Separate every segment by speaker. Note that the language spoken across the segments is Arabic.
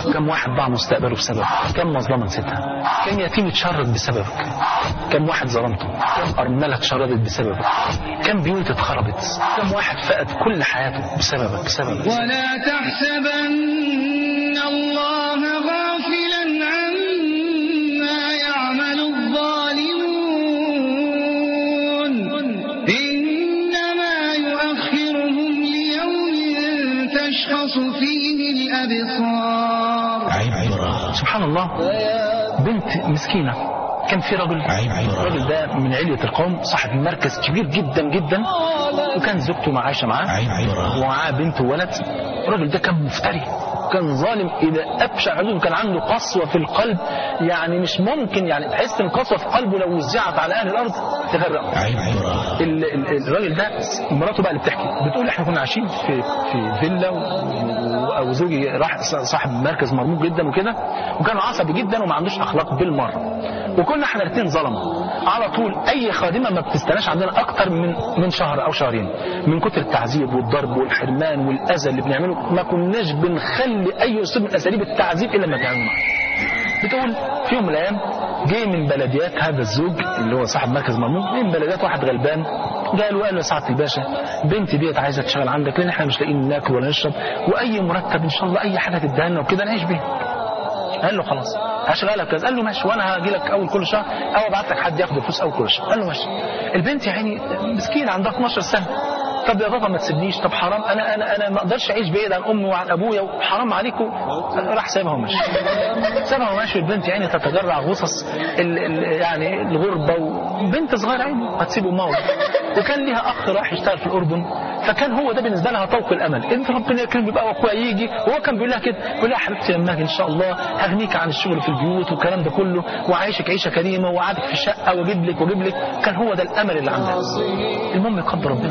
Speaker 1: كم واحد ضاع مستقبله بسببك، كم مظلمة نسيتها، كم يتيم اتشرد بسببك، كم واحد ظلمته، كم أرملة اتشردت بسببك، كم بيوت اتخربت، كم واحد فقد كل حياته بسببك.
Speaker 2: ولا تحسبن الله غافلا عما يعمل الظالمون إنما يؤخرهم ليوم تشخص فيه الأبصار.
Speaker 1: سبحان الله، بنت مسكينة كان في رجل، الراجل ده من علية القوم، صاحب مركز كبير جدا جدا، وكان زوجته عايشة معاه ومعاه بنت وولد. الراجل ده كان مفتري، كان ظالم إلى أبشع حدود، كان عنده قسوة في القلب يعني مش ممكن، يعني تحس إن القسوة في قلبه لو وزعت على أهل الأرض تغرق. الراجل ده مراته بقى اللي بتحكي، بتقول احنا كنا عايشين في فيلا وزوجي راح صاحب مركز مرموق جدا وكده، وكان عصبي جدا وما عندوش أخلاق بالمرة، وكنا احنا الاثنين ظلمه على طول. اي خادمه ما بتستناش عندنا اكتر من شهر او شهرين من كتر التعذيب والضرب والحرمان والاذى اللي بنعمله، ما كناش بنخلي اي اسلوب من اساليب التعذيب الا ما بنعمله. بتقول في يوم من الايام جه من بلديات هذا الزوج اللي هو صاحب مركز مرموق، من بلديات واحد غلبان جاء له قال له يا سعاده الباشا بنتي ديت عايزه تشتغل عندك لان احنا مش لاقيين ناكل ولا نشرب، واي مرتب ان شاء الله اي حاجه تديها لنا وكده نعيش بيها. قال له خلاص هشغلك كذا. قال له ماشي، وانا هاجي لك اول كل شهر او ابعت لك حد ياخد الفلوس اول كل شهر. قال له ماشي. البنت يعني مسكينه عندها 12 سنه، طب يا بابا ما تسيبنيش، طب حرام انا ما اقدرش اعيش بعيد عن امي وعن ابويا وحرام عليكم. راح سايبها وماشي، سابها وماشي. البنت يعني تتجرع غصص يعني الغربه، وبنت صغيره عيني هتسيب امها. وكان ليها اخ راح يشتغل في الاردن، فكان هو ده بالنسبه لها طوق الامل، انت ربنا يكرمك بقى واخويا يجي. وهو كان بيقول لها كده، بيقول لها حبيبتي لما اجي ان شاء الله هغنيك عن الشغل في البيوت والكلام ده كله، وعايشك عيشه كريمه وقعدك في شقه واجيب لك. كان هو ده الامل اللي عندها. المهم يقدر ربنا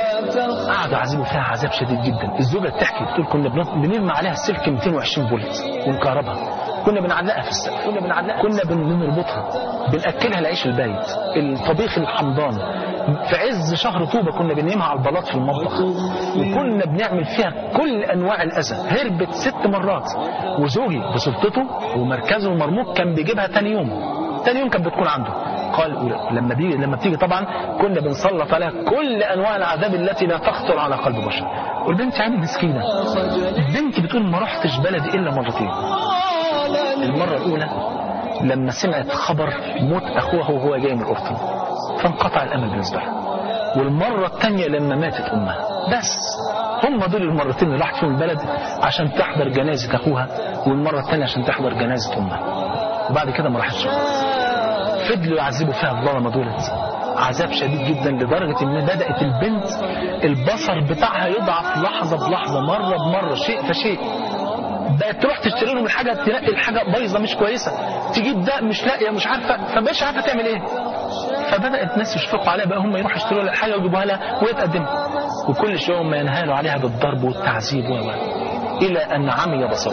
Speaker 1: قعدوا يعذبوا فيها عذاب شديد جدا. الزوجه بتحكي بتقول كنا بنرمي عليها السلك 220 فولت ونكهربها، كنا بنعلقها في السقف، كنا بنربطها، بنأكلها العيش البايت، الطبيخ الحمضان. في عز شهر طوبة كنا بننيمها على البلاط في المطبخ، وكنا بنعمل فيها كل أنواع الأذى. هربت 6 مرات، وزوجي بسلطته ومركزه المرموق كان بيجيبها تاني يوم كانت بتكون عنده. قال لما بتيجي طبعا كنا بنسلط عليها كل أنواع العذاب التي لا تخطر على قلب بشر. والبنت يعني مسكينة، البنت بتقول ما رحتش بلدي إلا مرتين. المرة الأولى لما سمعت خبر موت أخوها وهو جاي من الأردن، فانقطع الأمل بالنسبة لها. والمرة الثانية لما ماتت أمها. بس هم دول المرتين اللي راحت فيهم البلد عشان تحضر جنازة أخوها، والمرة الثانية عشان تحضر جنازة أمها. وبعد كده ما راحتش. فضلوا يعذبوا فيها الظلمة دولت عذاب شديد جدا، لدرجة ان بدأت البنت البصر بتاعها يضعف لحظة بلحظة، مرة بمرة، شيء فشيء. بقت تروح تشتري لهم الحاجة، تلاقي الحاجة بايظة مش كويسة، تجيب ده مش لاقية مش عارفة، فمش عارفة تعمل ايه. فبدأت الناس يشفقوا عليها، بقى هم يروحوا يشتروا لها الحاجة ويجيبوها لها وهي تقدمها، وكل شيء هم ينهالوا عليها بالضرب والتعذيب إلى أن عمي بصره.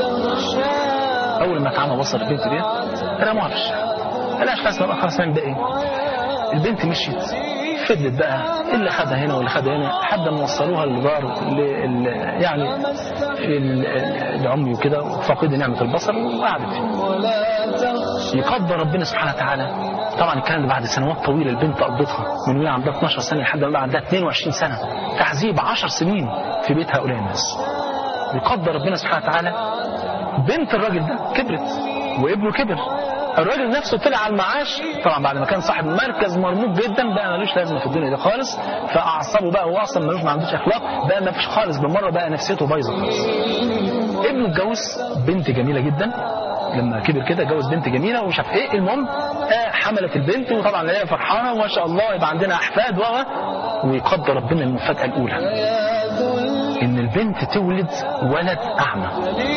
Speaker 1: أول ما اتعمى بصر البنت دي رموها في الشارع، قالهاش خلاص نعمل ده ايه. البنت مشيت، فضلت بقى اللي خدها هنا واللي خدها هنا لحد ما وصلوها للدار يعني العمي وكده، فقد نعمة البصر وقعدت فيه. يقدر ربنا سبحانه وتعالى. طبعا الكلام ده بعد سنوات طويلة البنت قضتها، من وهي عندها 12 سنة لحد ما عندها 22 سنة، تعذيب 10 سنين في بيت هؤلاء الناس. يقدر ربنا سبحانه وتعالى بنت الراجل ده كبرت وابنه كبر، الراجل نفسه طلع على المعاش طبعا بعد ما كان صاحب مركز مرموق جدا، بقى ملوش لازمه في الدنيا دي خالص، فاعصابه بقى هو اصلا ملوش، ما عندوش اخلاق، بقى ما فيش خالص بالمره، بقى نفسيته بايظه خالص. ابنه اتجوز بنت جميله جدا، لما كبر كده اتجوز بنت جميله ومش عارف ايه. المهم حملت البنت، وطبعا هي فرحانه وما شاء الله يبقى عندنا احفاد ويقدر ربنا المفاجاه الاولى ان البنت تولد ولد اعمى.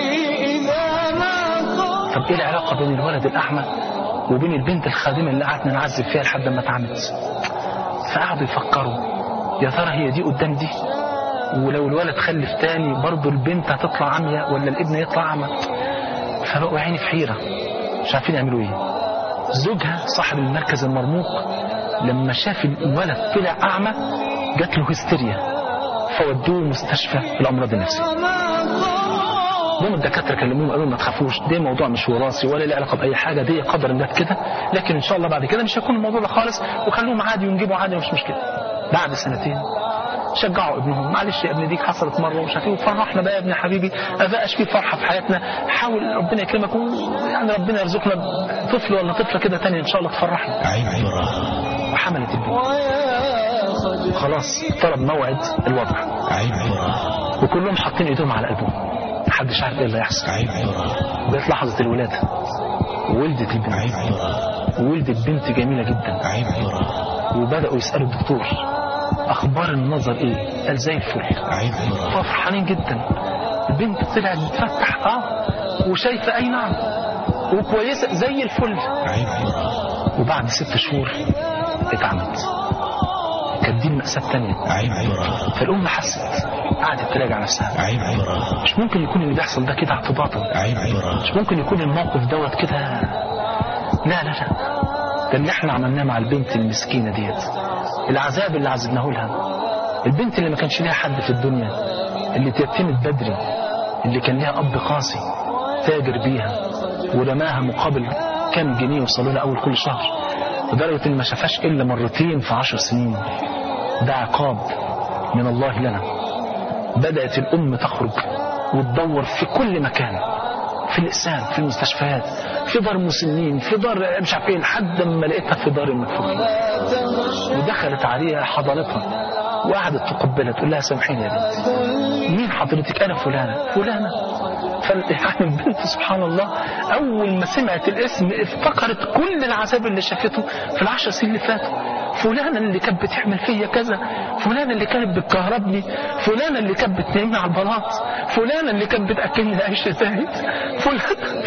Speaker 1: طب ايه العلاقة بين الولد الأعمى وبين البنت الخادمة اللي قعدنا نعذب فيها لحد ما اتعمت؟ فقعدوا يفكروا يا ترى هي دي قدام دي، ولو الولد خلف تاني برضه البنت هتطلع عمية ولا الابن يطلع أعمى. فبقوا عيني في حيرة مش عارفين يعملوا ايه. زوجها صاحب المركز المرموق لما شاف الولد طلع أعمى جات له هستيريا، فودوه مستشفى الأمراض النفسية. هم الدكاتره كلموهم قالوا ما تخافوش، ده موضوع مش وراثي ولا له علاقه باي حاجه، دي قدر الله كده، لكن ان شاء الله بعد كده مش هيكون الموضوع ده خالص، وخلوهم عادي ونجيبوا عادي مش مشكله. بعد سنتين شجعوا ابنهم، معلش يا ابني ديك حصلت مره ومش عارف ايه، وفرحنا بقى يا ابني حبيبي، ابقاش في فرحه في حياتنا، حاول ربنا يكرمك يعني ربنا يرزقنا طفل ولا طفله كده تاني ان شاء الله تفرحنا. وحملت البنت خلاص اقترب موعد الوضع، وكلهم حاطين ايدهم على قلبهم، محدش عارف ايه اللي هيحصل. وجت لحظه الولاده وولدت البنت، وولدت بنت جميله جدا، وبداوا يسالوا الدكتور اخبار النظر ايه؟ قال زي الفل. ففرحانين جدا، البنت طلعت بتفتح وشايفه اي نعم وكويسه زي الفل. وبعد 6 شهور اتعمت، كانت دي المأساة الثانية. فالأم حست، قعدت تراجع نفسها، مش ممكن يكون اللي بيحصل ده كده اعتباطا، مش ممكن يكون الموقف دوت كده، لا لا لا، ده اللي احنا عملناه مع البنت المسكينة ديت، العذاب اللي عذبناه لها، البنت اللي ما كانش ليها حد في الدنيا، اللي تيتمت بدري، اللي كان ليها أب قاسي تاجر بيها ورماها مقابل كام جنيه وصلوا لها أول كل شهر، لدرجة إن ما شافهاش إلا مرتين في 10 سنين. ده عقاب من الله لنا. بدأت الأم تخرج وتدور في كل مكان، في الإقسام، في المستشفيات، في دار مسنين، في دار مش عارفين، لحد ما لقيتها في دار المكفوفين. ودخلت عليها حضرتها وقعدت تقبلها تقول لها سامحيني يا بنتي، مين حضرتك؟ أنا فلانة. يعني البنت سبحان الله أول ما سمعت الاسم افتكرت كل العذاب اللي شافته في ال10 سنين اللي فاتوا، فلانة اللي كانت بتعمل فيا كذا، فلانة اللي كانت بتكهربني، فلانة اللي كانت بتنامني على البلاط، فلانة اللي كانت بتأكلني عيش زايد، فلانة.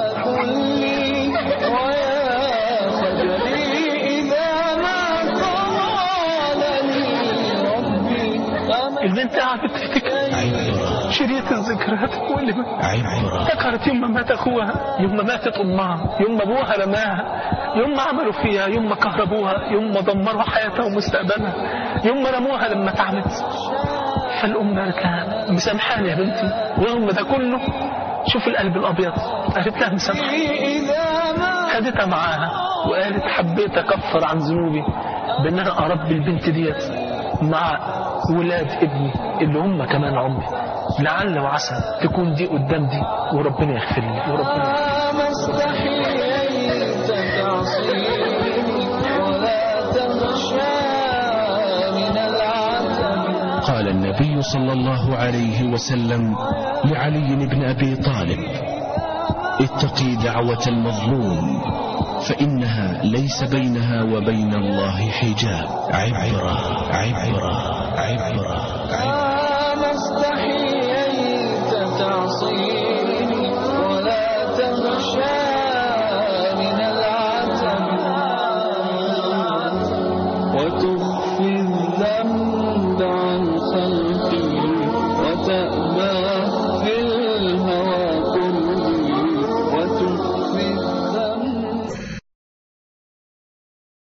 Speaker 1: البنت قاعدة تفتكر شريط الذكريات كل ما افتكرت يوم ما مات اخوها، يوم ما ماتت امها، يوم ما ابوها رماها، يوم ما عملوا فيها، يوم ما كهربوها، يوم ما دمروا حياتها ومستقبلها، يوم ما رموها لما تعبت. فالام قالت لها مسامحاني يا بنتي، ورغم ده كله شوف القلب الابيض، قالت لها مسامحاني. خدتها معاها وقالت حبيت اكفر عن ذنوبي بان انا اربي البنت ديت مع ولاد ابني اللي هم كمان عمري، لعل وعسى تكون دي قدام دي وربنا يغفر لي وربنا يغفر لي.
Speaker 3: قال النبي صلى الله عليه وسلم لعلي بن أبي طالب: اتقي دعوة المظلوم فإنها ليس بينها وبين الله حجاب. عبرة.
Speaker 2: ما استحييت تعصيني ولا تغشى